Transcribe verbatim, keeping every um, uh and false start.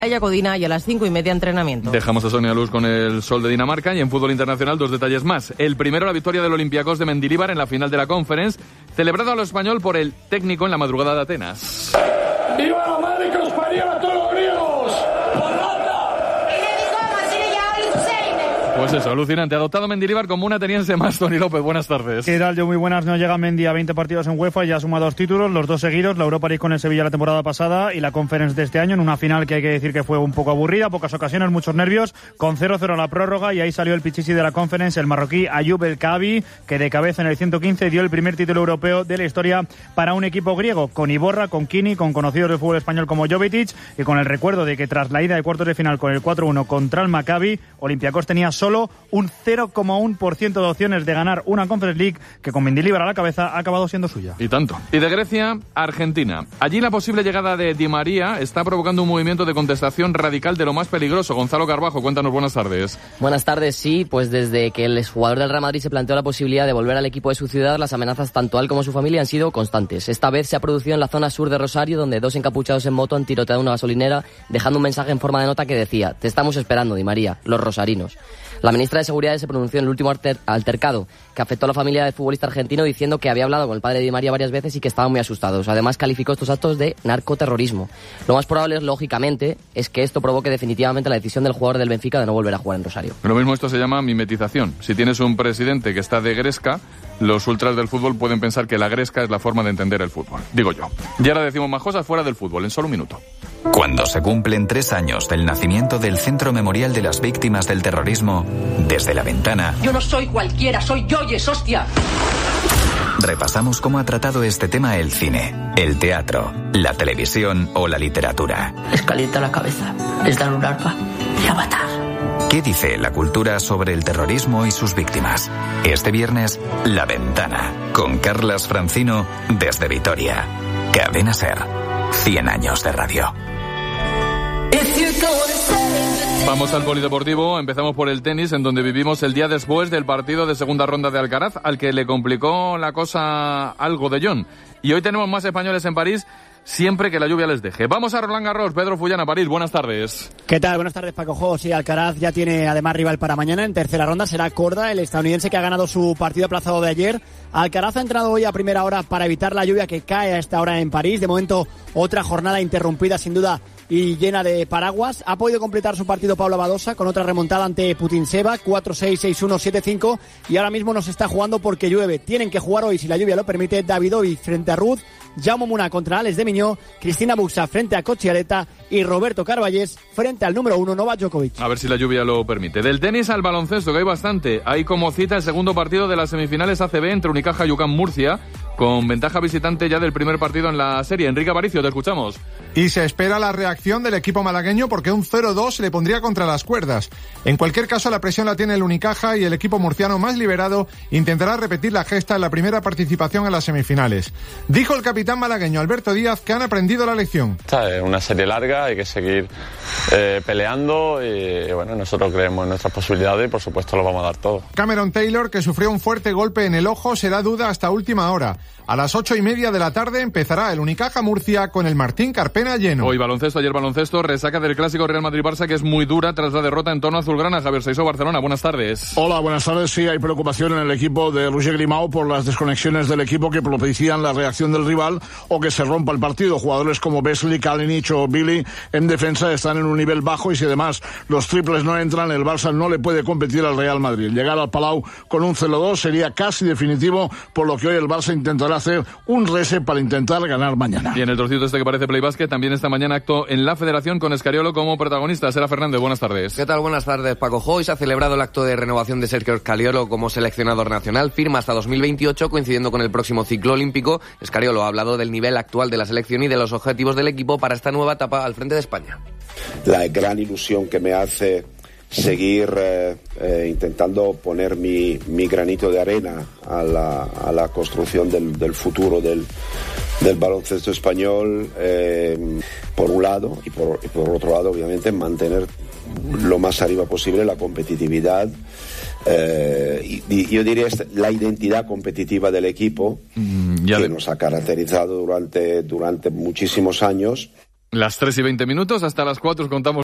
Codina y a las cinco y media entrenamiento. Dejamos a Sonia Luz con el Sol de Dinamarca y en fútbol internacional dos detalles más. El primero, la victoria del Olympiacos de Mendilibar en la final de la Conference, celebrado a lo español por el técnico en la madrugada de Atenas. ¡Viva la madre que os parió a todos los griegos! Pues eso, alucinante. Adoptado Mendilibar como un ateniense más. Toni López, buenas tardes. ¿Qué tal? Yo muy buenas. No llega Mendy a veinte partidos en UEFA, ya suma dos títulos, los dos seguidos, la Europa League con el Sevilla la temporada pasada y la Conference de este año, en una final que hay que decir que fue un poco aburrida, pocas ocasiones, muchos nervios, con cero cero a la prórroga, y ahí salió el pichichi de la Conference, el marroquí Ayoub El Kaabi, que de cabeza en el ciento quince dio el primer título europeo de la historia para un equipo griego, con Iborra, con Kini, con conocidos del fútbol español como Jovetic, y con el recuerdo de que tras la ida de cuartos de final con el cuatro uno contra el Maccabi, Olympiacos tenía solo un cero coma uno por ciento de opciones de ganar una Conference League que con Mendilibar a la cabeza ha acabado siendo suya. Y tanto. Y de Grecia a Argentina. Allí la posible llegada de Di María está provocando un movimiento de contestación radical de lo más peligroso. Gonzalo Carbajo, cuéntanos, buenas tardes. Buenas tardes, sí, pues desde que el exjugador del Real Madrid se planteó la posibilidad de volver al equipo de su ciudad, las amenazas tanto a él como a su familia han sido constantes. Esta vez se ha producido en la zona sur de Rosario, donde dos encapuchados en moto han tiroteado una gasolinera, dejando un mensaje en forma de nota que decía: te estamos esperando, Di María, los rosarinos. La ministra de Seguridad se pronunció en el último alter- altercado que afectó a la familia del futbolista argentino, diciendo que había hablado con el padre de Di María varias veces y que estaban muy asustados. Además, calificó estos actos de narcoterrorismo. Lo más probable, lógicamente, es que esto provoque definitivamente la decisión del jugador del Benfica de no volver a jugar en Rosario. Lo mismo esto se llama mimetización. Si tienes un presidente que está de gresca, los ultras del fútbol pueden pensar que la gresca es la forma de entender el fútbol. Digo yo. Y ahora decimos más cosas fuera del fútbol, en solo un minuto. Cuando se cumplen tres años del nacimiento del Centro Memorial de las Víctimas del Terrorismo, desde la ventana... Yo no soy cualquiera, soy Yoyes, hostia. Repasamos cómo ha tratado este tema el cine, el teatro, la televisión o la literatura. Les calienta la cabeza, les dan un arma y a matar. ¿Qué dice la cultura sobre el terrorismo y sus víctimas? Este viernes, La Ventana, con Carlas Francino desde Vitoria. Cadena SER, cien años de radio. Vamos al polideportivo, empezamos por el tenis, en donde vivimos el día después del partido de segunda ronda de Alcaraz, al que le complicó la cosa algo de John. Y hoy tenemos más españoles en París, siempre que la lluvia les deje. Vamos a Roland Garros, Pedro Fullana, París, buenas tardes. ¿Qué tal? Buenas tardes, Paco Jo. Sí, Alcaraz ya tiene además rival para mañana. En tercera ronda será Korda, el estadounidense que ha ganado su partido aplazado de ayer. Alcaraz ha entrado hoy a primera hora para evitar la lluvia que cae a esta hora en París. De momento, otra jornada interrumpida sin duda y llena de paraguas. Ha podido completar su partido Pablo Badosa con otra remontada ante Putinseva, cuatro seis, seis uno, siete cinco, y ahora mismo no se está jugando porque llueve. Tienen que jugar hoy, si la lluvia lo permite, Davidovich frente a Ruth, Jaume Munar contra Alex de Miñó, Cristina Buxa frente a Cocciaretta y Roberto Carballés frente al número uno, Novak Djokovic. A ver si la lluvia lo permite. Del tenis al baloncesto, que hay bastante. Hay como cita el segundo partido de las semifinales A C B entre Unicaja y UCAM Murcia, con ventaja visitante ya del primer partido en la serie. Enrique Aparicio, te escuchamos. Y se espera la reacción del equipo malagueño porque un cero dos se le pondría contra las cuerdas. En cualquier caso, la presión la tiene el Unicaja y el equipo murciano más liberado intentará repetir la gesta en la primera participación en las semifinales. Dijo el capitán malagueño Alberto Díaz que han aprendido la lección. Es una serie larga, hay que seguir eh, peleando y, y bueno, nosotros creemos en nuestras posibilidades y por supuesto lo vamos a dar todo. Cameron Taylor, que sufrió un fuerte golpe en el ojo, será duda hasta última hora. A las ocho y media de la tarde empezará el Unicaja Murcia con el Martín Carpena lleno. Hoy baloncesto, ayer baloncesto, resaca del clásico Real Madrid-Barça, que es muy dura tras la derrota en torno a azulgrana. Javier Seiso, Barcelona, buenas tardes. Hola, buenas tardes. Sí, hay preocupación en el equipo de Roger Grimau por las desconexiones del equipo que propician la reacción del rival o que se rompa el partido. Jugadores como Beasley, Kalinic o Billy en defensa están en un nivel bajo y si además los triples no entran, el Barça no le puede competir al Real Madrid. Llegar al Palau con un cero dos sería casi definitivo, por lo que hoy el Barça intentará hacer un reset para intentar ganar mañana. Y en el trocito este que parece Play Basket, también esta mañana acto en la Federación con Escariolo como protagonista. Sera Fernández, buenas tardes. ¿Qué tal? Buenas tardes, Paco Jo. Hoy se ha celebrado el acto de renovación de Sergio Escariolo como seleccionador nacional. Firma hasta dos mil veintiocho, coincidiendo con el próximo ciclo olímpico. Escariolo ha hablado del nivel actual de la selección y de los objetivos del equipo para esta nueva etapa al frente de España. La gran ilusión que me hace seguir eh, eh, intentando poner mi, mi granito de arena a la, a la construcción del, del futuro del, del baloncesto español, eh, por un lado, y por, y por otro lado, obviamente, mantener lo más arriba posible la competitividad, eh, y, y yo diría la identidad competitiva del equipo, mm, que de... nos ha caracterizado durante, durante muchísimos años. Las tres y veinte minutos, hasta las cuatro os contamos